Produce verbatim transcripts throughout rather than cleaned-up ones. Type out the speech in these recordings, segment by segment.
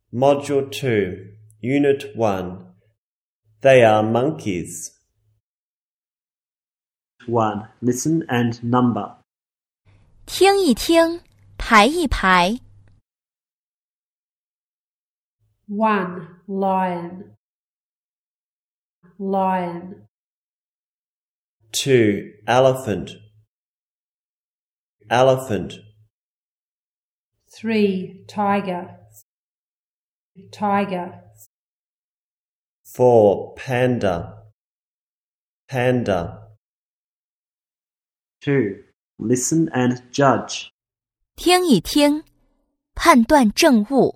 Module two, Unit one. They are monkeys. one. Listen and number. 听一听，排一排。 one. Lion. Lion. two. Elephant. Elephant. three. Tiger. Tiger. four. Panda. Panda. two. Listen and judge. 听一听，判断正误。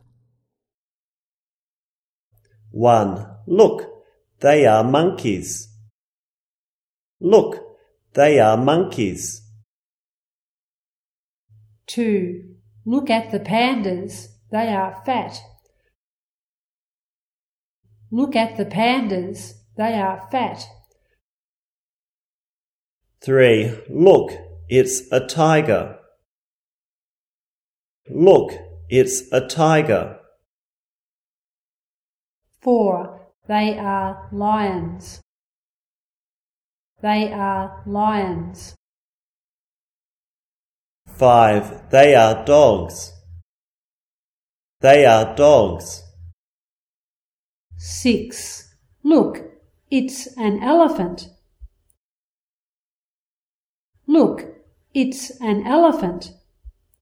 one. Look, they are monkeys. Look, they are monkeys. two. Look at the pandas, they are fat. Look at the pandas, they are fat. three. Look, it's a tiger. Look, it's a tiger. four. They are lions. They are lions. five. They are dogs. They are dogs. six. Look, it's an elephant. Look, it's an elephant.